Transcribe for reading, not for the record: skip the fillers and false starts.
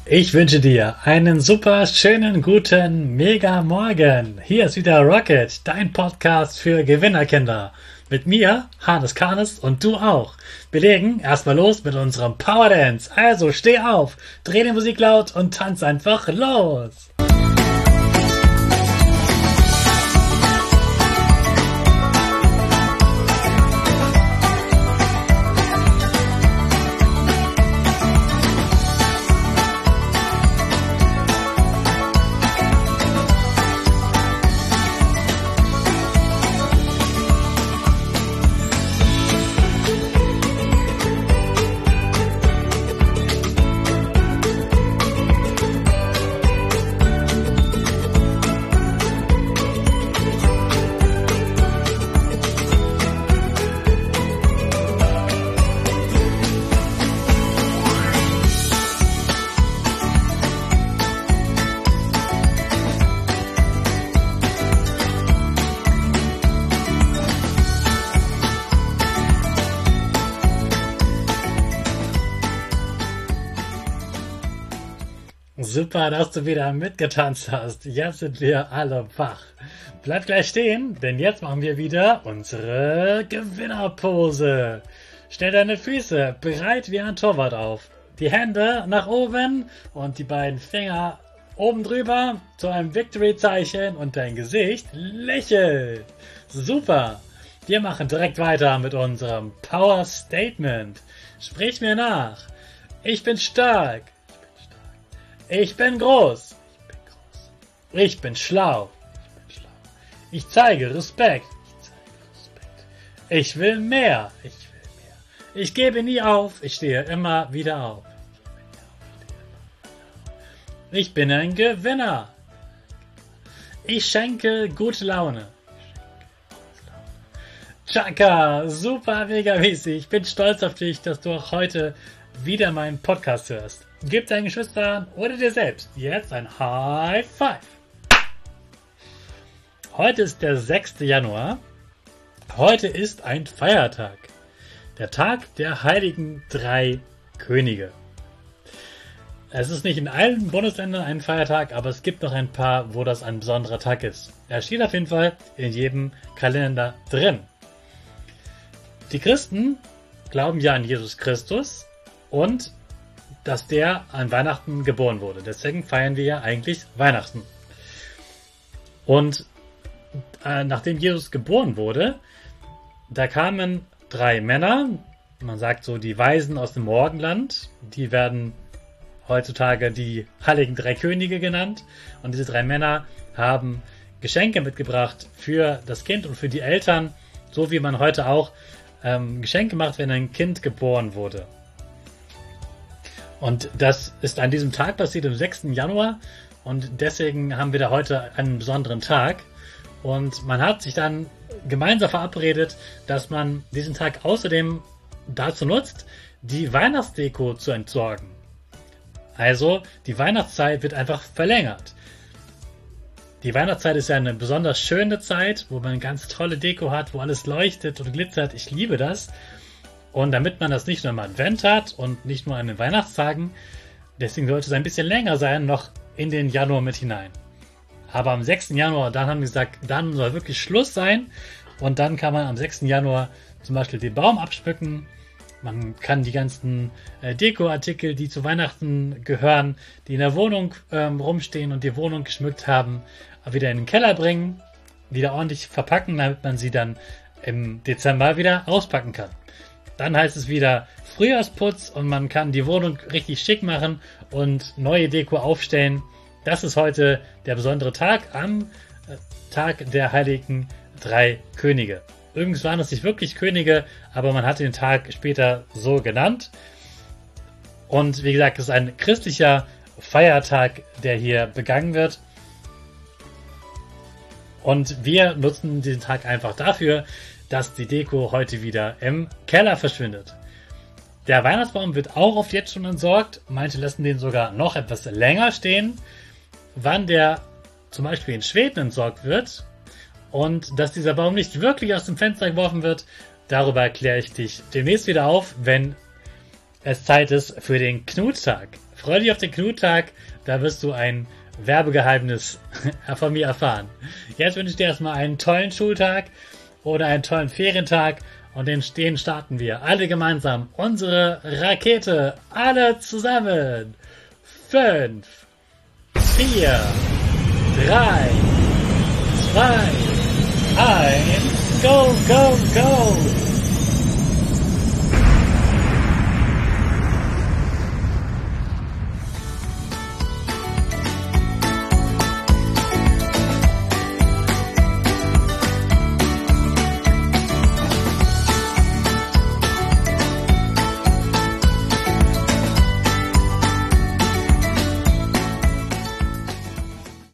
Ich wünsche dir einen super schönen, guten, mega Morgen. Hier ist wieder Rocket, dein Podcast für Gewinnerkinder. Mit mir, Hannes Karnes, und du auch. Wir legen erstmal los mit unserem Power Dance. Also steh auf, dreh die Musik laut und tanz einfach los. Super, dass du wieder mitgetanzt hast. Jetzt sind wir alle wach. Bleib gleich stehen, denn jetzt machen wir wieder unsere Gewinnerpose. Stell deine Füße breit wie ein Torwart auf. Die Hände nach oben und die beiden Finger oben drüber zu einem Victory-Zeichen und dein Gesicht lächelt. Super. Wir machen direkt weiter mit unserem Power Statement. Sprich mir nach. Ich bin stark. Ich bin groß. Ich bin schlau. Ich zeige Respekt. Ich will mehr. Ich gebe nie auf. Ich stehe immer wieder auf. Ich bin ein Gewinner. Ich schenke gute Laune. Chaka, super mega mäßig. Ich bin stolz auf dich, dass du auch heute wieder meinen Podcast hörst. Gib deinen Geschwistern oder dir selbst jetzt ein High Five. Heute ist der 6. Januar. Heute ist ein Feiertag. Der Tag der heiligen 3 Könige. Es ist nicht in allen Bundesländern ein Feiertag, aber es gibt noch ein paar, wo das ein besonderer Tag ist. Er steht auf jeden Fall in jedem Kalender drin. Die Christen glauben ja an Jesus Christus und dass der an Weihnachten geboren wurde. Deswegen feiern wir ja eigentlich Weihnachten. Und nachdem Jesus geboren wurde, da kamen 3 Männer, man sagt so die Weisen aus dem Morgenland, die werden heutzutage die heiligen 3 Könige genannt. Und diese 3 Männer haben Geschenke mitgebracht für das Kind und für die Eltern, so wie man heute auch Geschenke macht, wenn ein Kind geboren wurde. Und das ist an diesem Tag passiert, am 6. Januar. Und deswegen haben wir da heute einen besonderen Tag. Und man hat sich dann gemeinsam verabredet, dass man diesen Tag außerdem dazu nutzt, die Weihnachtsdeko zu entsorgen. Also die Weihnachtszeit wird einfach verlängert. Die Weihnachtszeit ist ja eine besonders schöne Zeit, wo man ganz tolle Deko hat, wo alles leuchtet und glitzert. Ich liebe das. Und damit man das nicht nur im Advent hat und nicht nur an den Weihnachtstagen, deswegen sollte es ein bisschen länger sein, noch in den Januar mit hinein. Aber am 6. Januar, dann haben wir gesagt, dann soll wirklich Schluss sein. Und dann kann man am 6. Januar zum Beispiel den Baum abschmücken. Man kann die ganzen Dekoartikel, die zu Weihnachten gehören, die in der Wohnung rumstehen und die Wohnung geschmückt haben, wieder in den Keller bringen, wieder ordentlich verpacken, damit man sie dann im Dezember wieder auspacken kann. Dann heißt es wieder Frühjahrsputz und man kann die Wohnung richtig schick machen und neue Deko aufstellen. Das ist heute der besondere Tag, am Tag der heiligen 3 Könige. Übrigens waren es nicht wirklich Könige, aber man hat den Tag später so genannt. Und wie gesagt, es ist ein christlicher Feiertag, der hier begangen wird. Und wir nutzen diesen Tag einfach dafür, dass die Deko heute wieder im Keller verschwindet. Der Weihnachtsbaum wird auch oft jetzt schon entsorgt. Manche lassen den sogar noch etwas länger stehen. Wann der zum Beispiel in Schweden entsorgt wird und dass dieser Baum nicht wirklich aus dem Fenster geworfen wird, darüber kläre ich dich demnächst wieder auf, wenn es Zeit ist für den Knuttag. Freu dich auf den Knuttag, da wirst du ein Werbegeheimnis von mir erfahren. Jetzt wünsche ich dir erstmal einen tollen Schultag oder einen tollen Ferientag und den starten wir alle gemeinsam. Unsere Rakete, alle zusammen. 5, 4, 3, 2, 1, go, go, go!